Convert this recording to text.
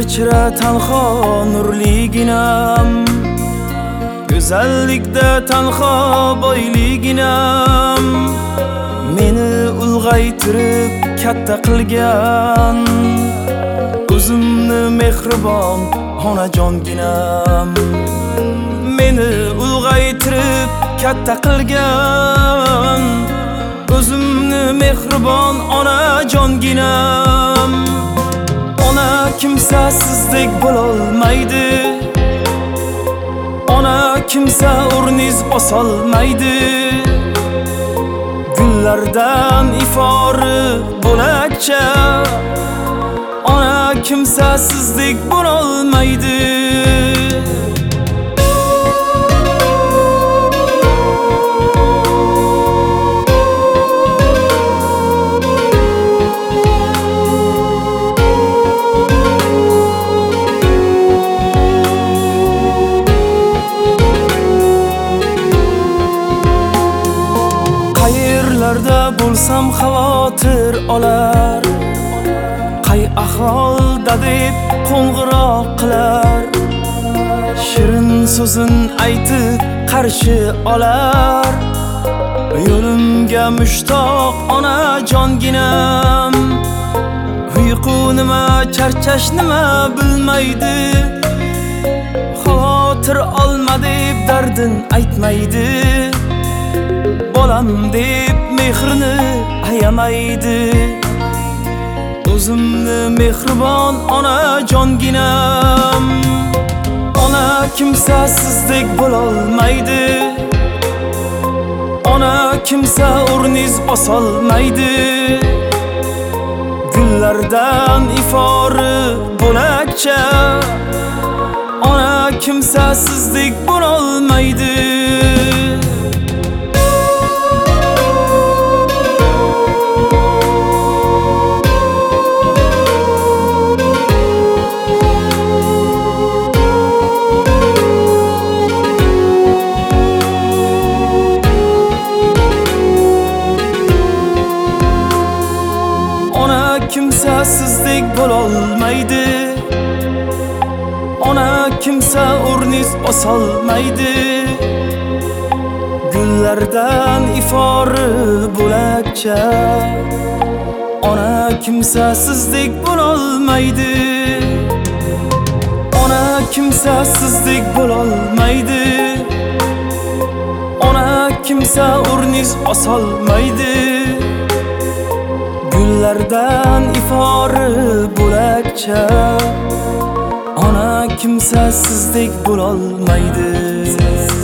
Kechira tanho nurliginam, go'zallikda tanho boyliginam. Meni ulg'aytirib katta qilgan, o'zimni mehribon onajonginam. Meni ulg'aytirib katta qilgan, o'zimni mehribon onajonginam. Ona kimsa sizdek bo'lolmaydi, ona kimsa o'rniz bosolmaydi. Gullardan ifori bo'lakcha, ona kimsa sizdek bo'lolmaydi. Qayerlarda bo'lsam xavotir olar, qay ahvolda deb qo'ng'iroq qilar. Shirin so'zin aytib qarshi olar, yo'limga mushtoq onajonginam. Uyqu nima, charchash nima bilmaydi, xavotir olma deb dardin aytmaydi. Bolam deb mehrini ayamaydi, o'zimni mehribon onajonginam. Ona kimsa sizdek bo'lolmaydi, ona kimsa o'rniz bosolmaydi. Gullardan ifori bo'lakcha, ona kimsa sizdek bo'lolmaydi. Kimsa sizdek bo'lolmaydi, ona kimsa o'rniz bosolmaydi. Gullardan ifori bo'lakcha, ona kimsa sizdek bo'lolmaydi. Ona kimsa sizdek bo'lolmaydi, ona kimsa o'rniz bosolmaydi. Gullardan ifori bo'lakcha, ona kimsa sizdek bo'lolmaydi.